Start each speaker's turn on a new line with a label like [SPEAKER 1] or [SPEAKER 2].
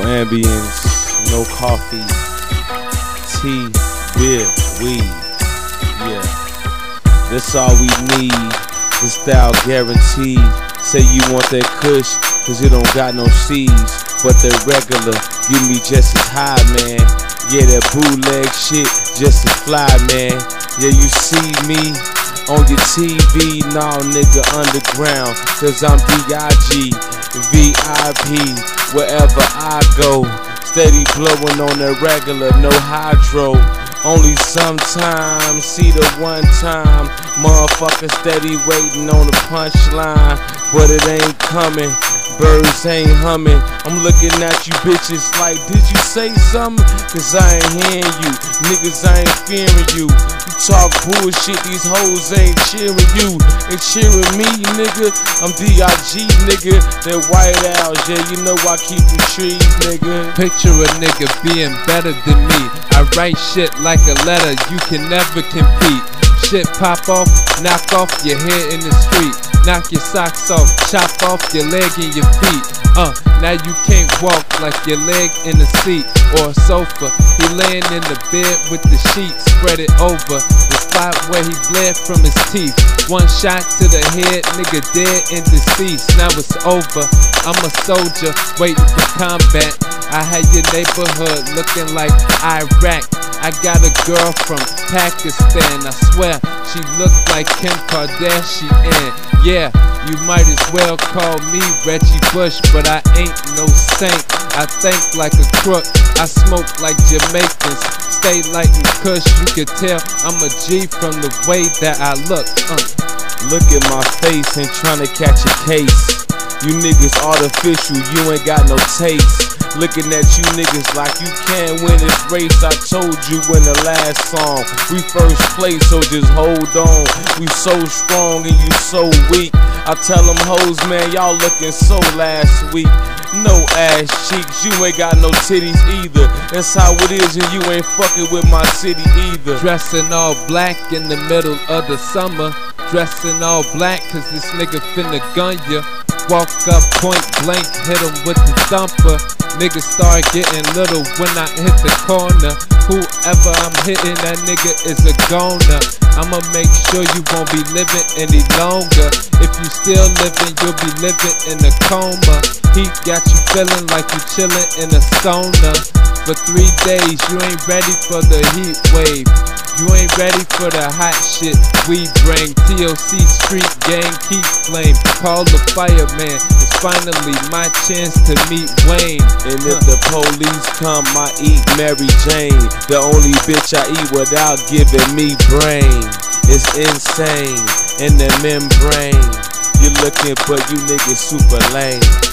[SPEAKER 1] ambience, no coffee, tea, beer, weed. Yeah, that's all we need. This style guaranteed. Say you want that kush, cause it don't got no seeds. But the regular, give me just as high, man. Yeah, that bootleg shit, just as fly, man. Yeah, you see me on your TV, nah, nigga, underground. Cause I'm D.I.G, VIP, wherever I go. Steady blowing on the regular, no hydro. Only sometimes, see the one time. Motherfucker steady waiting on the punchline, but it ain't coming. Birds ain't humming. I'm looking at you bitches like, did you say something? Cause I ain't hearing you. Niggas, I ain't fearing you. You talk bullshit, these hoes ain't cheering you. They cheering me, nigga. I'm D.I.G, nigga. That White Owls, yeah, you know I keep the trees, nigga.
[SPEAKER 2] Picture a nigga being better than me. I write shit like a letter, you can never compete. Shit pop off, knock off your head in the street. Knock your socks off, chop off your leg and your feet. Now you can't walk like your leg in the seat or a sofa. He laying in the bed with the sheets spread it over the spot where he bled from his teeth. One shot to the head, nigga dead and deceased. Now it's over. I'm a soldier waiting for combat. I had your neighborhood looking like Iraq. I got a girl from Pakistan, I swear she looked like Kim Kardashian. Yeah, you might as well call me Reggie Bush, but I ain't no saint. I think like a crook, I smoke like Jamaicans, stay lightin' kush. You could tell I'm a G from the way that I look.
[SPEAKER 1] Look at my face, ain't tryna catch a case. You niggas artificial, you ain't got no taste. Looking at you niggas like you can't win this race. I told you in the last song, we first place, so just hold on. We so strong and you so weak. I tell them hoes, man, y'all looking so last week. No ass cheeks, you ain't got no titties either. That's how it is and you ain't fucking with my city either.
[SPEAKER 2] Dressing all black in the middle of the summer. Dressing all black cause this nigga finna gun ya. Walk up point blank, hit him with the thumper. Niggas start getting little when I hit the corner. Whoever I'm hitting, that nigga is a goner. I'ma make sure you won't be living any longer. If you still living, you'll be living in a coma. Heat got you feeling like you chilling in a sauna. For 3 days, you ain't ready for the heat wave. You ain't ready for the hot shit we bring. TOC street gang keep flame. Call the fireman. It's finally my chance to meet Wayne.
[SPEAKER 1] And if the police come, I eat Mary Jane. The only bitch I eat without giving me brain. It's insane in the membrane. You looking, but you niggas super lame.